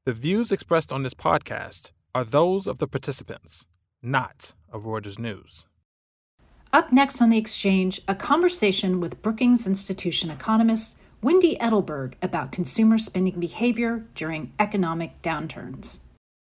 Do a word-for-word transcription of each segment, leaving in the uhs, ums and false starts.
The views expressed on this podcast are those of the participants, not of Reuters News. Up next on The Exchange, a conversation with Brookings Institution economist Wendy Edelberg about consumer spending behavior during economic downturns.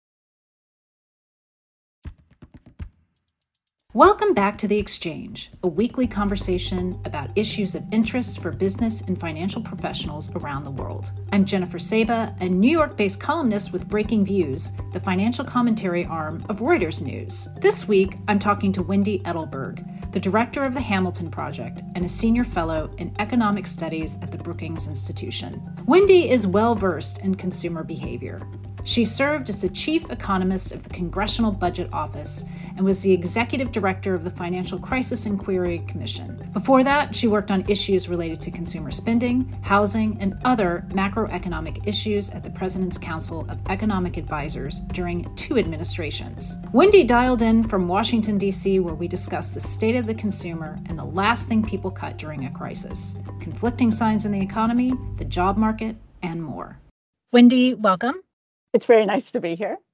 Welcome back to The Exchange, a weekly conversation about issues of interest for business and financial professionals around the world. I'm Jennifer Saba, a New York-based columnist with Breaking Views, the financial commentary arm of Reuters News. This week, I'm talking to Wendy Edelberg, the director of the Hamilton Project and a senior fellow in economic studies at the Brookings Institution. Wendy is well-versed in consumer behavior. She served as the chief economist of the Congressional Budget Office and was the executive director of the Financial Crisis Inquiry Commission. Before that, she worked on issues related to consumer spending, housing, and other macroeconomic issues at the President's Council of Economic Advisors during two administrations. Wendy dialed in from Washington, D C, where we discussed the state of the consumer and the last thing people cut during a crisis, conflicting signs in the economy, the job market, and more. Wendy, welcome. It's very nice to be here.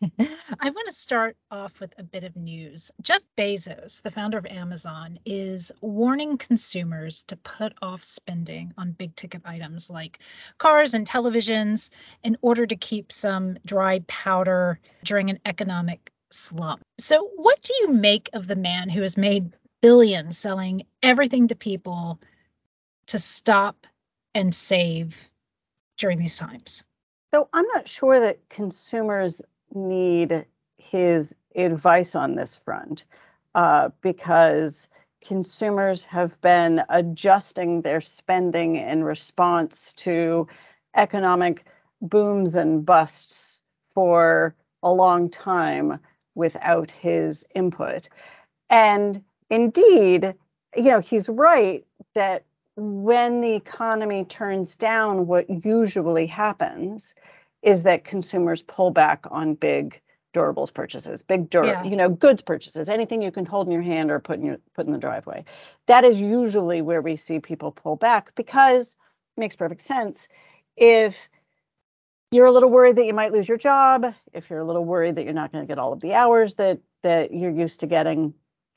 I want to start off with a bit of news. Jeff Bezos, the founder of Amazon, is warning consumers to put off spending on big ticket items like cars and televisions in order to keep some dry powder during an economic slump. So what do you make of the man who has made billions selling everything to people to stop and save during these times? So I'm not sure that consumers need his advice on this front uh, because consumers have been adjusting their spending in response to economic booms and busts for a long time without his input. And indeed, you know, he's right that when the economy turns down, what usually happens is that consumers pull back on big durables purchases, big dur- yeah. you know, goods purchases, anything you can hold in your hand or put in your put in the driveway. That is usually where we see people pull back because it makes perfect sense. If you're a little worried that you might lose your job, if you're a little worried that you're not going to get all of the hours that that you're used to getting,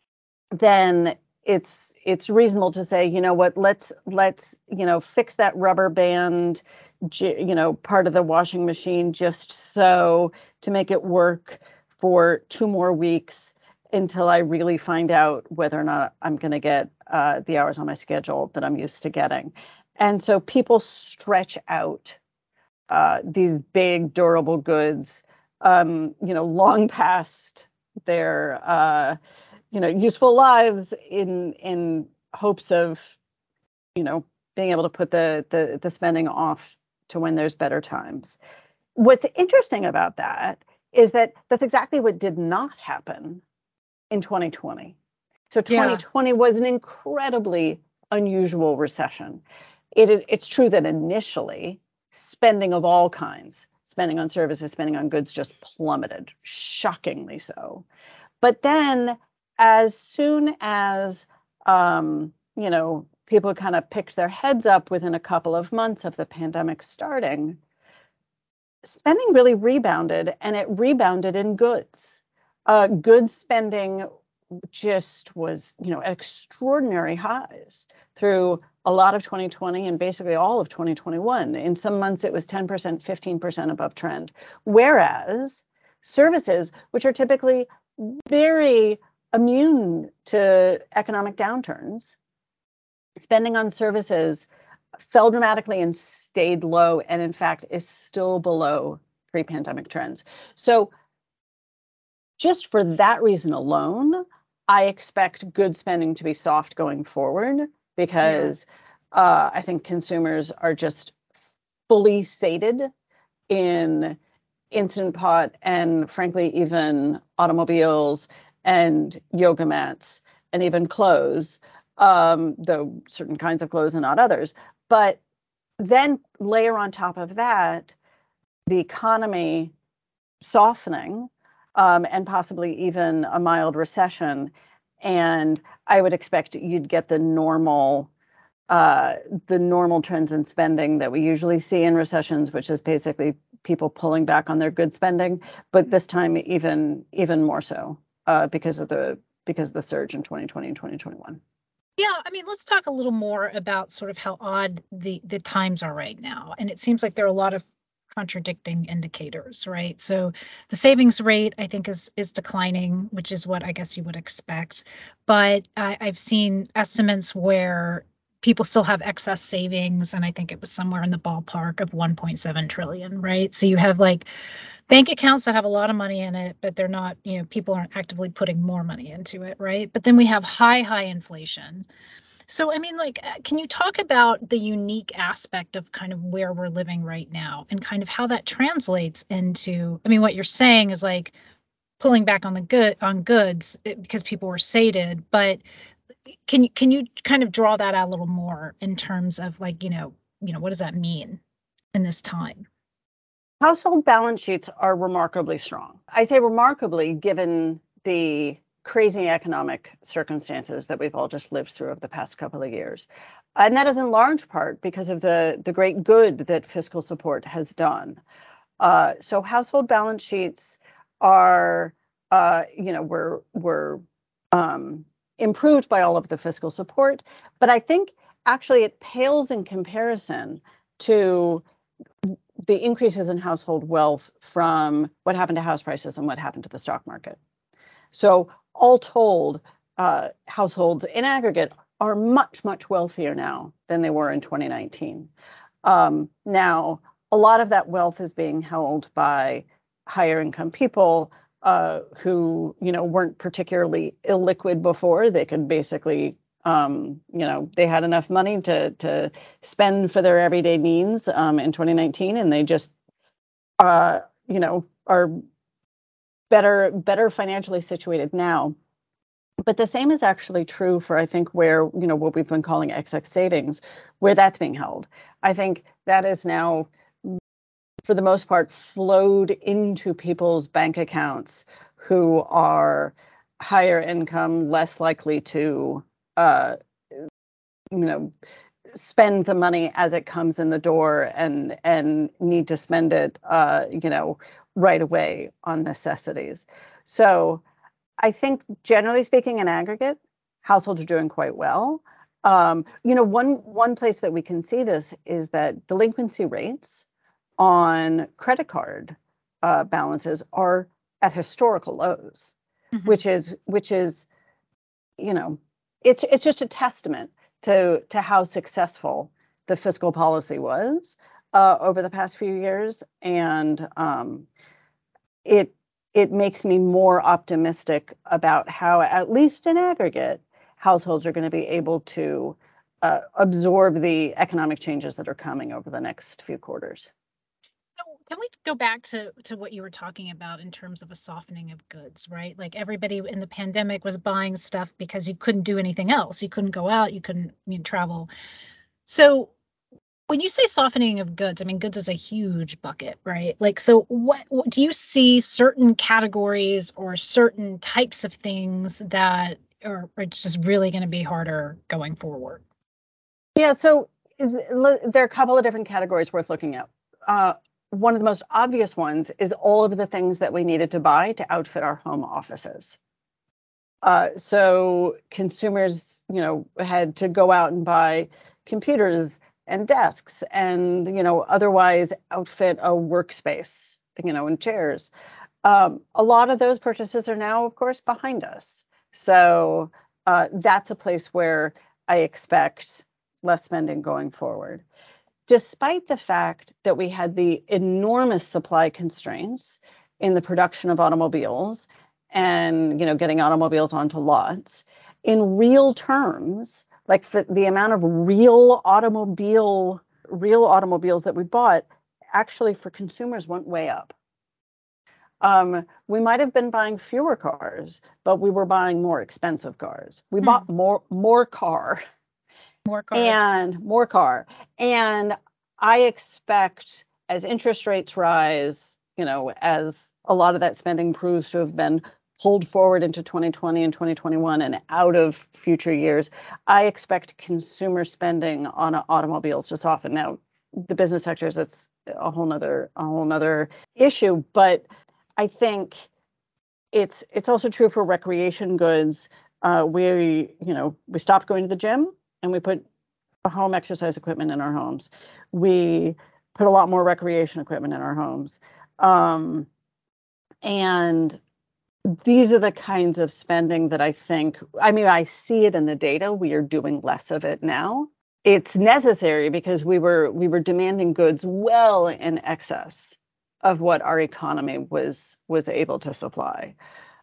then it's it's reasonable to say, you know what, let's let's you know fix that rubber band, you know, part of the washing machine just so to make it work for two more weeks until I really find out whether or not I'm going to get uh, the hours on my schedule that I'm used to getting. And so people stretch out uh, these big durable goods, um, you know, long past their uh, you know, useful lives in in hopes of, you know, being able to put the, the the spending off to when there's better times. What's interesting about that is that that's exactly what did not happen in twenty twenty. So twenty twenty yeah. was an incredibly unusual recession. It it's true that initially spending of all kinds, spending on services, spending on goods just plummeted, shockingly so. But then as soon as, um, you know, people kind of picked their heads up within a couple of months of the pandemic starting, spending really rebounded, and it rebounded in goods. Uh, goods spending just was, you know, at extraordinary highs through a lot of twenty twenty and basically all of twenty twenty-one. In some months, it was ten percent, fifteen percent above trend. Whereas services, which are typically very immune to economic downturns, spending on services fell dramatically and stayed low, and in fact is still below pre-pandemic trends. So just for that reason alone, I expect good spending to be soft going forward because yeah. uh, I think consumers are just fully sated in Instant Pot and frankly, even automobiles and yoga mats, and even clothes, um, though certain kinds of clothes and not others. But then layer on top of that, the economy softening um, and possibly even a mild recession. And I would expect you'd get the normal uh, the normal trends in spending that we usually see in recessions, which is basically people pulling back on their good spending, but this time even even more so uh, because of the because of the surge in twenty twenty and twenty twenty-one. Yeah, I mean, let's talk a little more about sort of how odd the the times are right now. And it seems like there are a lot of contradicting indicators, right? So the savings rate, I think, is is declining, which is what I guess you would expect. But I, I've seen estimates where people still have excess savings, and I think it was somewhere in the ballpark of one point seven trillion, right? So you have like bank accounts that have a lot of money in it, but they're not, you know, people aren't actively putting more money into it, right? But then we have high, high inflation. So, I mean, like, uh, can you talk about the unique aspect of kind of where we're living right now and kind of how that translates into, I mean, what you're saying is like pulling back on the good on goods eh, because people were sated, but can you can you kind of draw that out a little more in terms of like, you know, you know, what does that mean in this time? Household balance sheets are remarkably strong. I say remarkably given the crazy economic circumstances that we've all just lived through over the past couple of years. And that is in large part because of the, the great good that fiscal support has done. Uh, so household balance sheets are, uh, you know, were, were um, improved by all of the fiscal support. But I think actually it pales in comparison to the increases in household wealth from what happened to house prices and what happened to the stock market. So all told, uh, households in aggregate are much, much wealthier now than they were in twenty nineteen. Um, now, a lot of that wealth is being held by higher income people uh, who, you know, weren't particularly illiquid before. They could basically Um, you know, they had enough money to to spend for their everyday needs um, in twenty nineteen, and they just, uh, you know, are better better financially situated now. But the same is actually true for, I think, where, you know, what we've been calling excess savings, where that's being held. I think that is now, for the most part, flowed into people's bank accounts who are higher income, less likely to uh, you know, spend the money as it comes in the door and and need to spend it, uh, you know, right away on necessities. So I think generally speaking, in aggregate, households are doing quite well. Um, you know, one one place that we can see this is that delinquency rates on credit card uh, balances are at historical lows, mm-hmm. which is which is, you know, it's it's just a testament to to how successful the fiscal policy was uh, over the past few years, and um, it it makes me more optimistic about how, at least in aggregate, households are going to be able to uh, absorb the economic changes that are coming over the next few quarters. Can we go back to, to what you were talking about in terms of a softening of goods, right? Like everybody in the pandemic was buying stuff because you couldn't do anything else. You couldn't go out, you couldn't you know, travel. So when you say softening of goods, I mean, goods is a huge bucket, right? Like, so what, what do you see certain categories or certain types of things that are, are just really going to be harder going forward? Yeah, so there are a couple of different categories worth looking at. Uh, One of the most obvious ones is all of the things that we needed to buy to outfit our home offices. Uh, so consumers, you know, had to go out and buy computers and desks and, you know, otherwise outfit a workspace, you know, and chairs. Um, a lot of those purchases are now, of course, behind us. So uh, that's a place where I expect less spending going forward. Despite the fact that we had the enormous supply constraints in the production of automobiles and, you know, getting automobiles onto lots, in real terms, like for the amount of real automobile, real automobiles that we bought, actually for consumers went way up. Um, we might have been buying fewer cars, but we were buying more expensive cars. We hmm. bought more more car. More car. And more car. And I expect as interest rates rise, you know, as a lot of that spending proves to have been pulled forward into twenty twenty and twenty twenty-one and out of future years, I expect consumer spending on automobiles to soften. Now, the business sectors, it's a whole nother a whole nother issue. But I think it's it's also true for recreation goods. Uh, we you know we stopped going to the gym and we put home exercise equipment in our homes. We put a lot more recreation equipment in our homes, um, and these are the kinds of spending that I think, I mean, I see it in the data. We are doing less of it now. It's necessary because we were we were demanding goods well in excess of what our economy was was able to supply.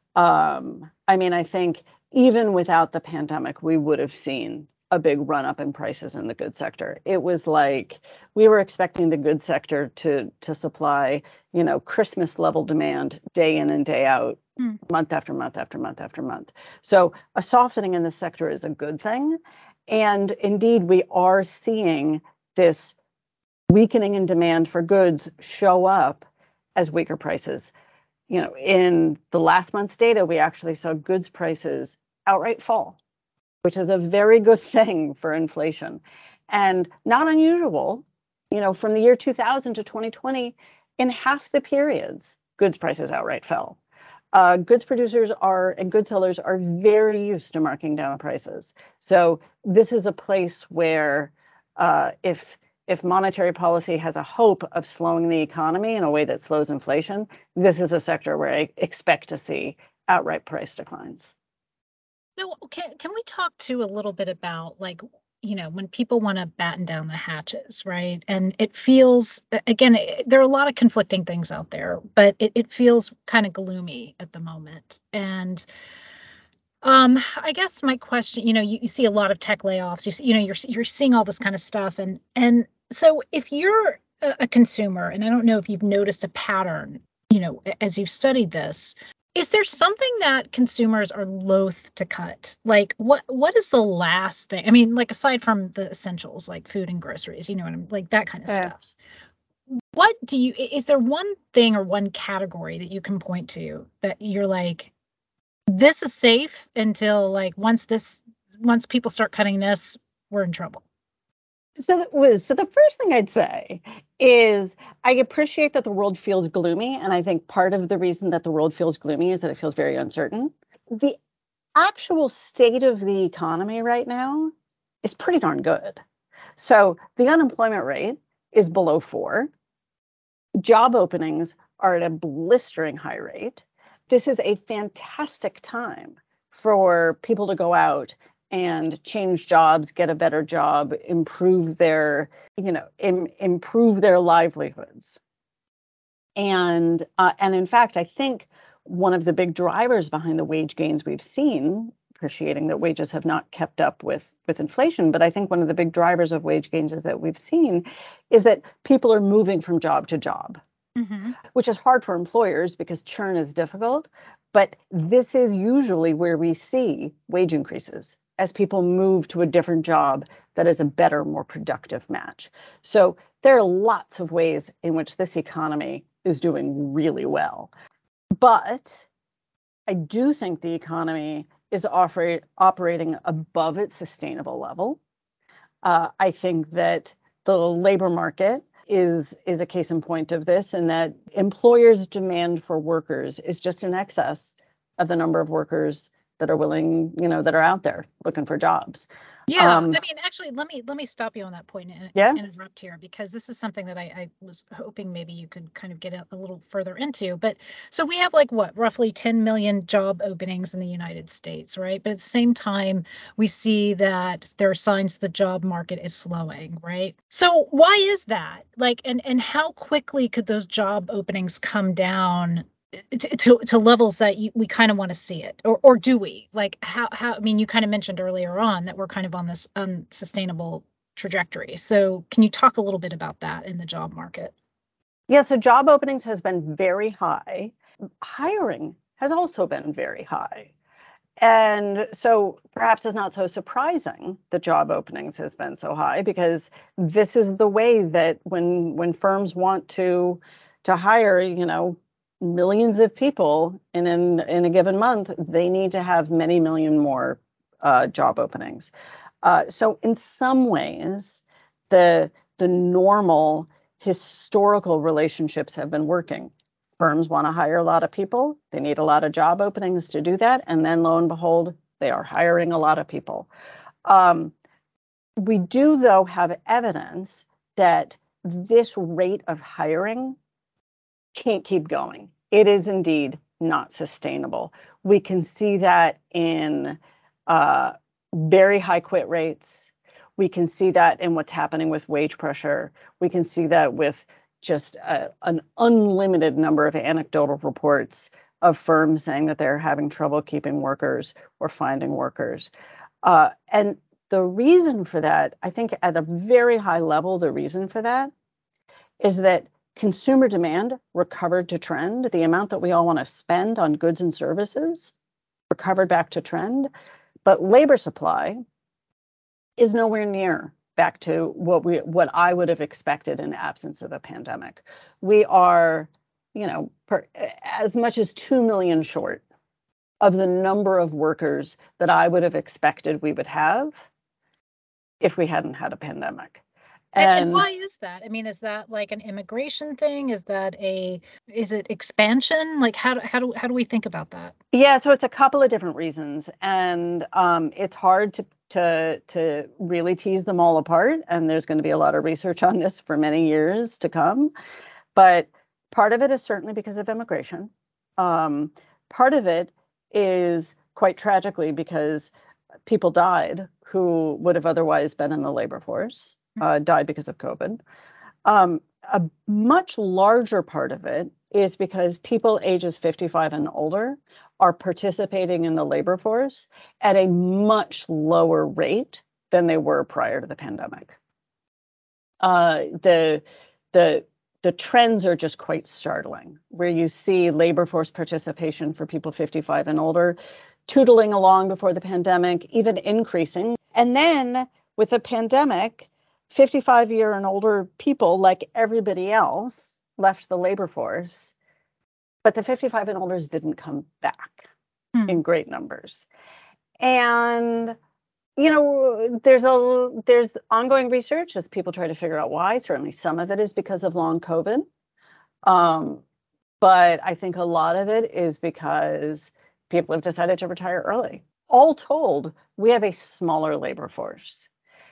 Um, I mean, I think even without the pandemic, we would have seen a big run up in prices in the goods sector. It was like we were expecting the goods sector to to supply, you know, Christmas level demand day in and day out, mm. month after month after month after month. So a softening in the sector is a good thing. And indeed, we are seeing this weakening in demand for goods show up as weaker prices. You know, in the last month's data, we actually saw goods prices outright fall, which is a very good thing for inflation and not unusual. You know, from the year two thousand to twenty twenty, in half the periods, goods prices outright fell. Uh, goods producers are and goods sellers are very used to marking down prices. So this is a place where uh, if if monetary policy has a hope of slowing the economy in a way that slows inflation, this is a sector where I expect to see outright price declines. So can can we talk too a little bit about, like, you know, when people want to batten down the hatches, right? And it feels, again, it, there are a lot of conflicting things out there, but it, it feels kind of gloomy at the moment. And um, I guess my question, you know, you, you see a lot of tech layoffs, you, you know, you're you're seeing all this kind of stuff. And and so if you're a, a consumer, and I don't know if you've noticed a pattern, you know, as you've studied this, is there something that consumers are loath to cut? Like, what what is the last thing? I mean, like, aside from the essentials, like food and groceries, you know what I'm like, that kind of yeah. stuff. What do you, is there one thing or one category that you can point to that you're like, this is safe until, like, once this, once people start cutting this, we're in trouble? So, so the first thing I'd say is I appreciate that the world feels gloomy. And I think part of the reason that the world feels gloomy is that it feels very uncertain. The actual state of the economy right now is pretty darn good. So the unemployment rate is below four. Job openings are at a blistering high rate. This is a fantastic time for people to go out and change jobs, get a better job, improve their, you know, im- improve their livelihoods. And uh, and in fact, I think one of the big drivers behind the wage gains we've seen, appreciating that wages have not kept up with, with inflation, but I think one of the big drivers of wage gains is that we've seen is that people are moving from job to job, mm-hmm. which is hard for employers because churn is difficult. But this is usually where we see wage increases, as people move to a different job that is a better, more productive match. So there are lots of ways in which this economy is doing really well. But I do think the economy is operate, operating above its sustainable level. Uh, I think that the labor market is, is a case in point of this, and that employers' demand for workers is just in excess of the number of workers that are willing, you know, that are out there looking for jobs. Yeah, um, I mean, actually, let me let me stop you on that point and yeah? interrupt here, because this is something that I, I was hoping maybe you could kind of get a, a little further into. But so we have, like, what, roughly ten million job openings in the United States, right? But at the same time, we see that there are signs the job market is slowing, right? So why is that? Like, and and how quickly could those job openings come down To, to to levels that you, we kind of want to see it, or or do we? Like, how how I mean, you kind of mentioned earlier on that we're kind of on this unsustainable trajectory. So can you talk a little bit about that in the job market? Yeah, so job openings has been very high. Hiring has also been very high. And so perhaps it's not so surprising that job openings has been so high, because this is the way that when when firms want to to hire, you know, millions of people in, in in a given month, they need to have many million more uh, job openings. Uh, so in some ways, the the normal historical relationships have been working. Firms want to hire a lot of people. They need a lot of job openings to do that. And then lo and behold, they are hiring a lot of people. Um, we do, though, have evidence that this rate of hiring can't keep going. It is indeed not sustainable. We can see that in uh, very high quit rates. We can see that in what's happening with wage pressure. We can see that with just a, an unlimited number of anecdotal reports of firms saying that they're having trouble keeping workers or finding workers. Uh, and the reason for that, I think at a very high level, the reason for that is that consumer demand recovered to trend. The amount that we all want to spend on goods and services recovered back to trend. But labor supply is nowhere near back to what we what I would have expected in absence of a pandemic. We are, you know, per, as much as two million short of the number of workers that I would have expected we would have if we hadn't had a pandemic. And, and, and why is that? I mean, is that like an immigration thing? Is that a, is it expansion? Like how do, how do, how do we think about that? Yeah, so it's a couple of different reasons, and um, it's hard to, to, to really tease them all apart. And there's going to be a lot of research on this for many years to come. But part of it is certainly because of immigration. Um, part of it is quite tragically because people died who would have otherwise been in the labor force. Uh, died because of COVID. Um, a much larger part of it is because people ages fifty-five and older are participating in the labor force at a much lower rate than they were prior to the pandemic. Uh, the, the, the trends are just quite startling, where you see labor force participation for people fifty-five and older tootling along before the pandemic, even increasing. And then with the pandemic, fifty-five year and older people, like everybody else, left the labor force, but the fifty-five and olders didn't come back hmm. in great numbers. And, you know, there's a there's ongoing research as people try to figure out why. Certainly some of it is because of long COVID. Um, but I think a lot of it is because people have decided to retire early. All told, we have a smaller labor force.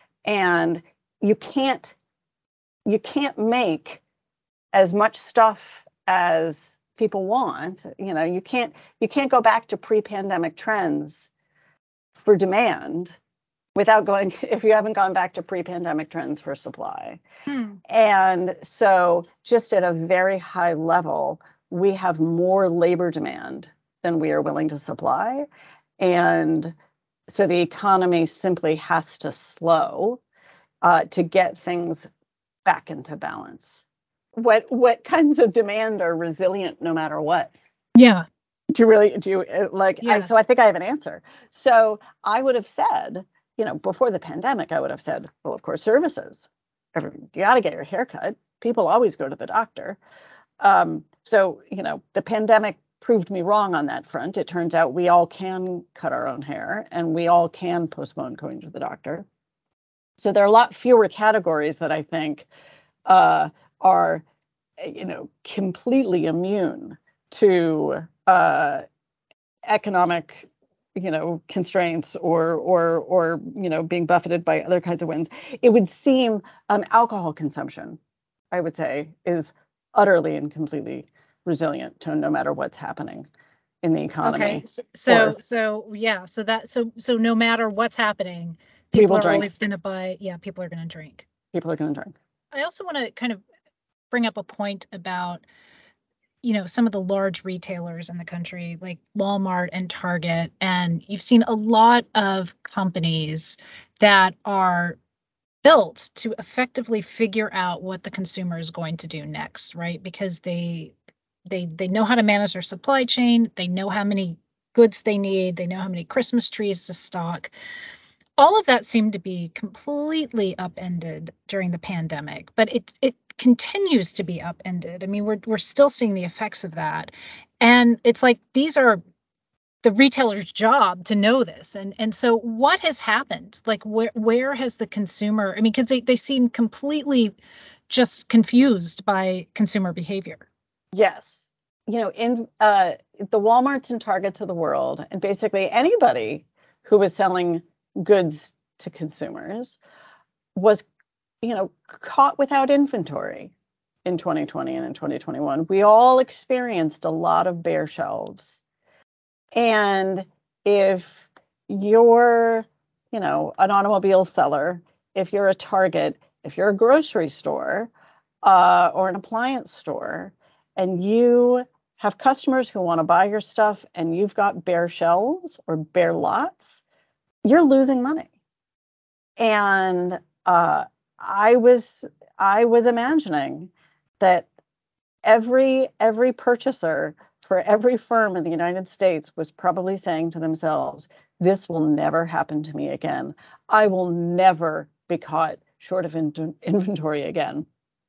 And you can't you can't make as much stuff as people want. You know, you can't you can't go back to pre-pandemic trends for demand without going if you haven't gone back to pre-pandemic trends for supply. Hmm. And so just at a very high level, we have more labor demand than we are willing to supply. And so the economy simply has to slow Uh, to get things back into balance. What what kinds of demand are resilient no matter what? Yeah. Do you really, do you like, yeah. I, so I think I have an answer. So I would have said, you know, before the pandemic, I would have said, well, of course, services. Every, you got to get your hair cut. People always go to the doctor. Um, so, you know, the pandemic proved me wrong on that front. It turns out we all can cut our own hair and we all can postpone going to the doctor. So there are a lot fewer categories that I think uh, are, you know, completely immune to uh, economic, you know, constraints or or or you know being buffeted by other kinds of winds. It would seem um, alcohol consumption, I would say, is utterly and completely resilient to no matter what's happening in the economy. Okay, so so, or, so yeah, so that so so no matter what's happening. People, people are drink. always going to buy. Yeah, people are going to drink. People are going to drink. I also want to kind of bring up a point about, you know, some of the large retailers in the country, like Walmart and Target. And you've seen a lot of companies that are built to effectively figure out what the consumer is going to do next, right? Because they they they know how to manage their supply chain. They know how many goods they need. They know how many Christmas trees to stock. All of that seemed to be completely upended during the pandemic, but it it continues to be upended. I mean, we're we're still seeing the effects of that. And it's like these are the retailer's job to know this. And and so what has happened? Like where where has the consumer, I mean, because they, they seem completely just confused by consumer behavior. Yes. You know, in uh, the Walmarts and Targets of the world, and basically anybody who was selling goods to consumers was, you know, caught without inventory in twenty twenty and in twenty twenty-one. We all experienced a lot of bare shelves. And if you're, you know, an automobile seller, if you're a Target, if you're a grocery store uh, or an appliance store, and you have customers who want to buy your stuff and you've got bare shelves or bare lots, you're losing money. And uh, I was I was imagining that every every purchaser for every firm in the United States was probably saying to themselves, this will never happen to me again. I will never be caught short of in- inventory again.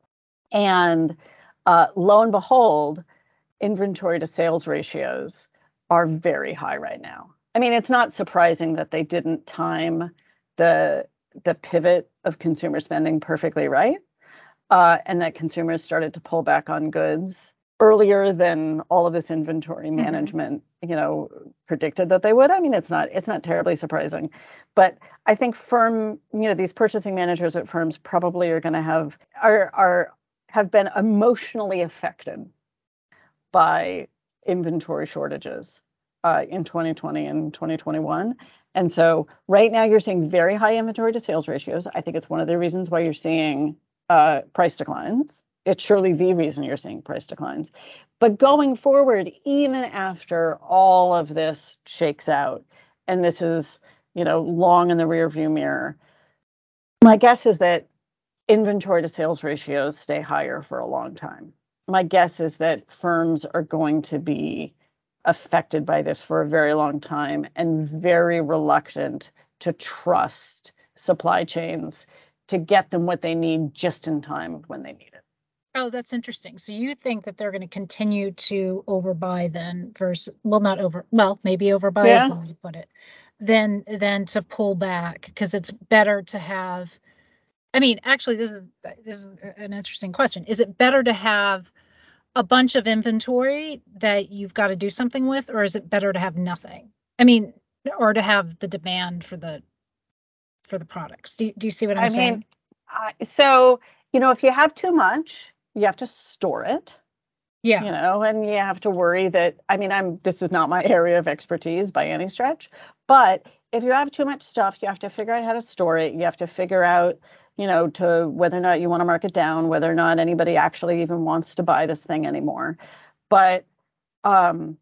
And uh, lo and behold, inventory to sales ratios are very high right now. I mean, it's not surprising that they didn't time the, the pivot of consumer spending perfectly right, uh, and that consumers started to pull back on goods earlier than all of this inventory management, mm-hmm. you know, predicted that they would. I mean, it's not it's not terribly surprising, but I think firm, you know, these purchasing managers at firms probably are going to have are are have been emotionally affected by inventory shortages uh, in twenty twenty and twenty twenty-one. And so right now you're seeing very high inventory to sales ratios. I think it's one of the reasons why you're seeing uh, price declines. It's surely the reason you're seeing price declines. But going forward, even after all of this shakes out, and this is, you know, long in the rearview mirror, my guess is that inventory to sales ratios stay higher for a long time. My guess is that firms are going to be affected by this for a very long time and very reluctant to trust supply chains to get them what they need just in time when they need it. Oh, that's interesting. So you think that they're going to continue to overbuy then versus, well, not over, well, maybe overbuy yeah. is the way to put it, then, then to pull back, because it's better to have, I mean, actually, this is, this is an interesting question. Is it better to have a bunch of inventory that you've got to do something with, or is it better to have nothing? I mean, or to have the demand for the, for the products? Do you, do you see what I'm I saying? Mean, uh, so, you know, if you have too much, you have to store it. Yeah. You know, and you have to worry that, I mean, I'm, this is not my area of expertise by any stretch, but if you have too much stuff, you have to figure out how to store it. You have to figure out, you know, to whether or not you want to mark it down, whether or not anybody actually even wants to buy this thing anymore. But um,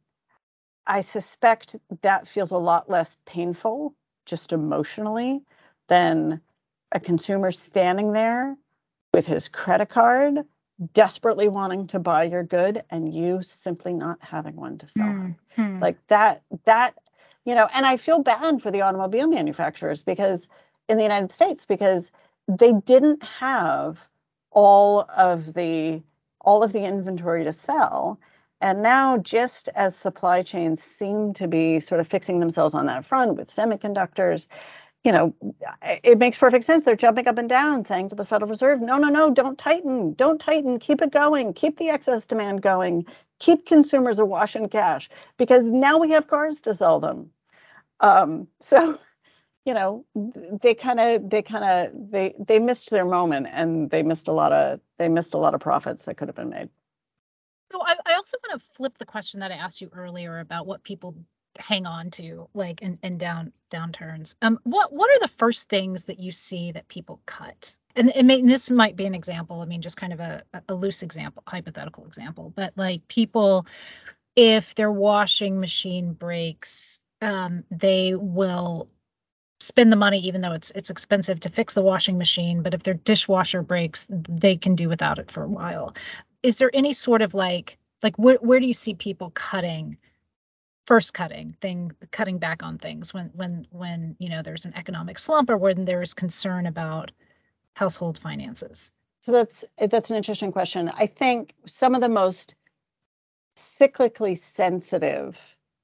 I suspect that feels a lot less painful, just emotionally, than a consumer standing there with his credit card, desperately wanting to buy your good and you simply not having one to sell. Mm-hmm. Like that, that, you know, and I feel bad for the automobile manufacturers because in the United States, because they didn't have all of the, all of the inventory to sell. And now just as supply chains seem to be sort of fixing themselves on that front with semiconductors, you know, it makes perfect sense. They're jumping up and down saying to the Federal Reserve, no, no, no, don't tighten, don't tighten, keep it going, keep the excess demand going, keep consumers awash in cash, because now we have cars to sell them. Um, so, you know, they kind of, they kind of, they, they missed their moment and they missed a lot of, they missed a lot of profits that could have been made. So I, I also want to flip the question that I asked you earlier about what people hang on to, like in, in down downturns. Um, what what are the first things that you see that people cut? And, and, may, and this might be an example. I mean, just kind of a, a loose example, hypothetical example. But like people, if their washing machine breaks, um, they will spend the money, even though it's it's expensive to fix the washing machine. But if their dishwasher breaks, they can do without it for a while. Is there any sort of like like where where do you see people cutting? First cutting thing, cutting back on things when, when, when, you know, there's an economic slump or when there's concern about household finances? So that's, that's an interesting question. I think some of the most cyclically sensitive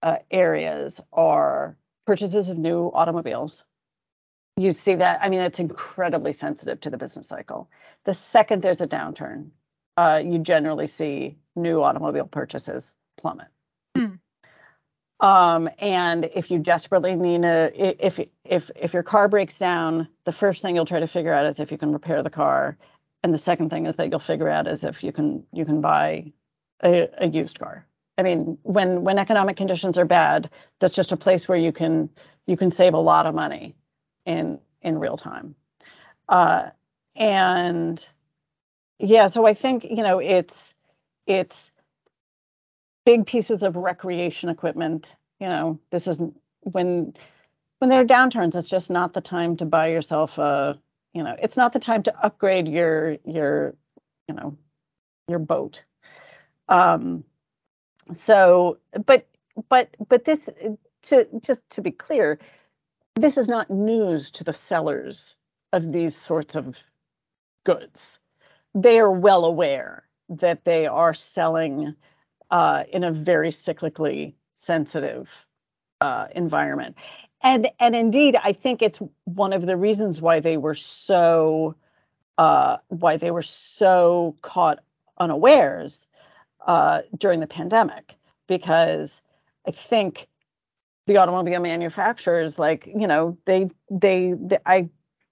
uh, areas are purchases of new automobiles. You see that, I mean, it's incredibly sensitive to the business cycle. The second there's a downturn, uh, you generally see new automobile purchases plummet. Hmm. Um, and if you desperately need a, if if if your car breaks down, the first thing you'll try to figure out is if you can repair the car, and the second thing is that you'll figure out is if you can you can buy a, a used car. I mean, when when economic conditions are bad, that's just a place where you can you can save a lot of money in in real time. Uh, and yeah, so I think, you know, it's it's big pieces of recreation equipment. You know, this is when when there are downturns, it's just not the time to buy yourself a, you know, it's not the time to upgrade your your, you know, your boat. Um, so, but but but this, to just to be clear, this is not news to the sellers of these sorts of goods. They are well aware that they are selling uh, in a very cyclically sensitive uh, environment. And, and indeed, I think it's one of the reasons why they were so uh, why they were so caught unawares uh, during the pandemic, because I think the automobile manufacturers, like, you know, they, they, they I,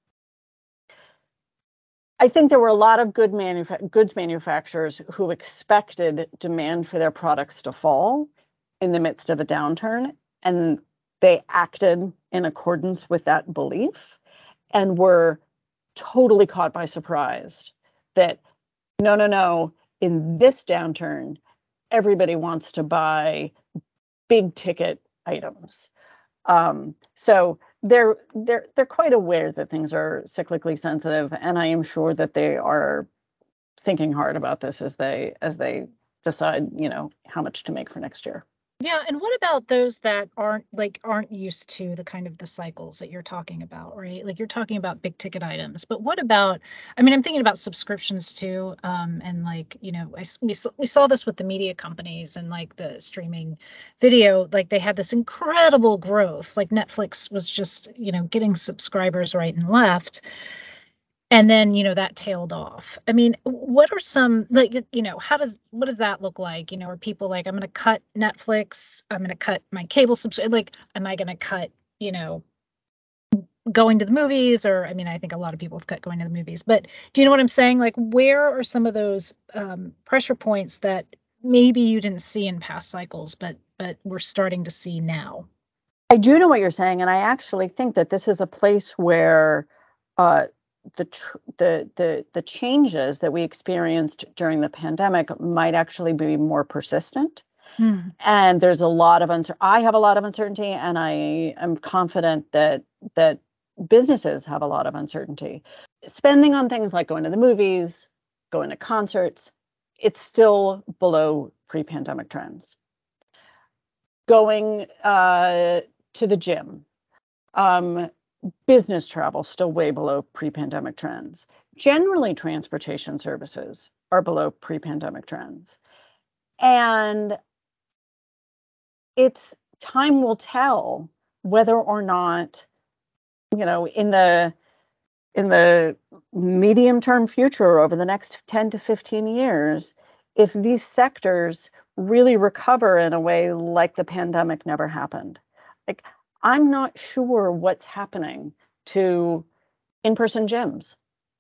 I think there were a lot of good manufa- goods manufacturers who expected demand for their products to fall in the midst of a downturn, and they acted in accordance with that belief and were totally caught by surprise that no, no, no, in this downturn, everybody wants to buy big ticket items. Um, so they're they're they're quite aware that things are cyclically sensitive, and I am sure that they are thinking hard about this as they as they decide, you know, how much to make for next year. Yeah, and what about those that aren't like aren't used to the kind of the cycles that you're talking about, right? Like you're talking about big ticket items, but what about, I mean, I'm thinking about subscriptions too, um, and like, you know, I, we, we saw this with the media companies and like the streaming video, like they had this incredible growth, like Netflix was just, you know, getting subscribers right and left. And then, you know, that tailed off. I mean, what are some, like, you know, how does, what does that look like? You know, are people like, I'm going to cut Netflix, I'm going to cut my cable subscription, like, am I going to cut, you know, going to the movies? Or, I mean, I think a lot of people have cut going to the movies, but do you know what I'm saying? Like, where are some of those um, pressure points that maybe you didn't see in past cycles, but, but we're starting to see now? I do know what you're saying. And I actually think that this is a place where, uh, the tr- the the the changes that we experienced during the pandemic might actually be more persistent. Hmm. And there's a lot of uncer- I have a lot of uncertainty, and I am confident that that businesses have a lot of uncertainty. Spending on things like going to the movies, going to concerts, it's still below pre-pandemic trends. Going uh, to the gym, um, business travel still way below pre-pandemic trends. Generally, transportation services are below pre-pandemic trends. And it's time will tell whether or not, you know, in the in the medium term future, over the next ten to fifteen years, if these sectors really recover in a way like the pandemic never happened. Like, I'm not sure what's happening to in-person gyms.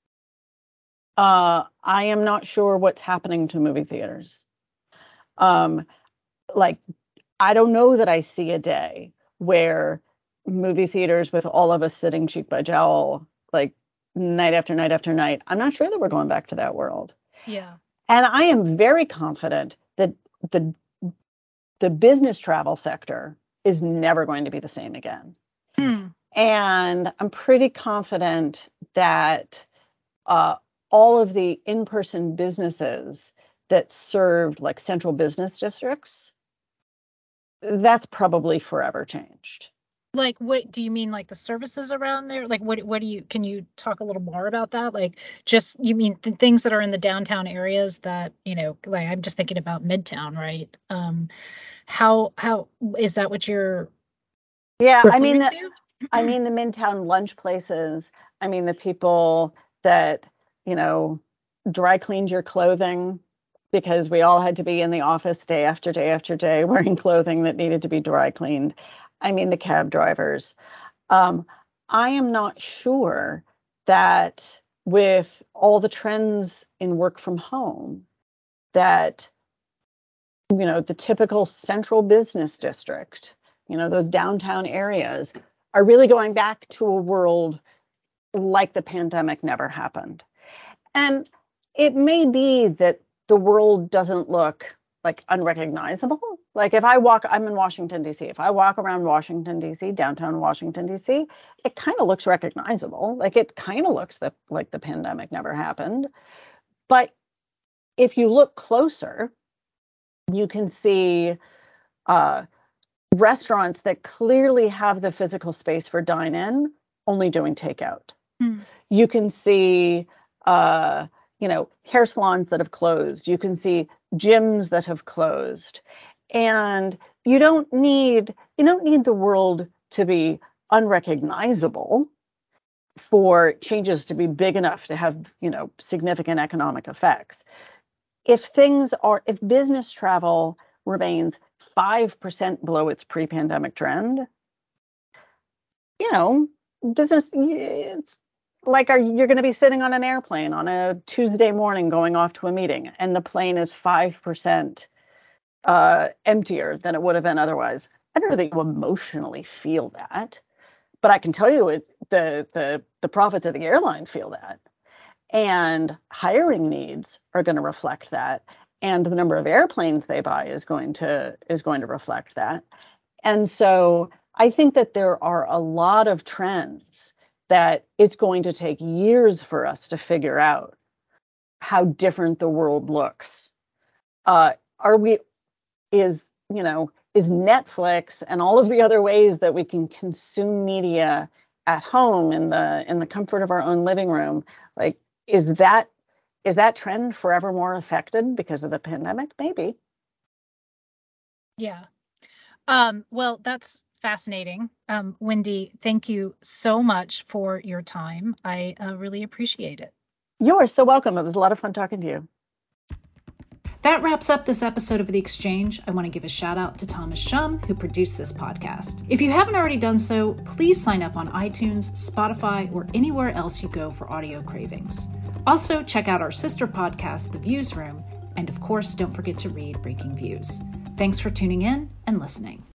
Uh, I am not sure what's happening to movie theaters. Um, like, I don't know that I see a day where movie theaters with all of us sitting cheek by jowl, like night after night after night. I'm not sure that we're going back to that world. Yeah. And I am very confident that the the business travel sector is never going to be the same again. Hmm. And I'm pretty confident that uh, all of the in-person businesses that served like central business districts, that's probably forever changed. Like, what do you mean, like the services around there? Like, what, what do you, can you talk a little more about that? Like, just, you mean the things that are in the downtown areas that, you know, like, I'm just thinking about Midtown, right? Um, how, how, is that what you're Yeah, I mean, referring the, to? I mean the Midtown lunch places. I mean the people that, you know, dry cleaned your clothing because we all had to be in the office day after day after day wearing clothing that needed to be dry cleaned. I mean the cab drivers. Um, I am not sure that with all the trends in work from home, that, you know, the typical central business district, you know, those downtown areas are really going back to a world like the pandemic never happened. And it may be that the world doesn't look like unrecognizable. Like if I walk, I'm in Washington, D C. If I walk around Washington, D C, downtown Washington, D C, it kind of looks recognizable. Like it kind of looks the, like the pandemic never happened. But if you look closer, you can see uh, restaurants that clearly have the physical space for dine-in only doing takeout. Mm. You can see, uh, you know, hair salons that have closed. You can see gyms that have closed. And you don't need, you don't need the world to be unrecognizable for changes to be big enough to have, you know, significant economic effects. If things are, if business travel remains five percent below its pre-pandemic trend, you know, business, it's like, are you're going to be sitting on an airplane on a Tuesday morning going off to a meeting, and the plane is five percent uh, emptier than it would have been otherwise. I don't know that you emotionally feel that, but I can tell you it, the the the profits of the airline feel that. And hiring needs are going to reflect that. And the number of airplanes they buy is going to is going to reflect that. And so I think that there are a lot of trends that it's going to take years for us to figure out how different the world looks. Uh, are we, is, you know, is Netflix and all of the other ways that we can consume media at home in the in the comfort of our own living room, like, is that is that trend forever more affected because of the pandemic? Maybe. Yeah. Um, well, that's fascinating. Um, Wendy, thank you so much for your time. I uh, really appreciate it. You are so welcome. It was a lot of fun talking to you. That wraps up this episode of The Exchange. I want to give a shout out to Thomas Shum, who produced this podcast. If you haven't already done so, please sign up on iTunes, Spotify, or anywhere else you go for audio cravings. Also, check out our sister podcast, The Views Room, and of course, don't forget to read Breaking Views. Thanks for tuning in and listening.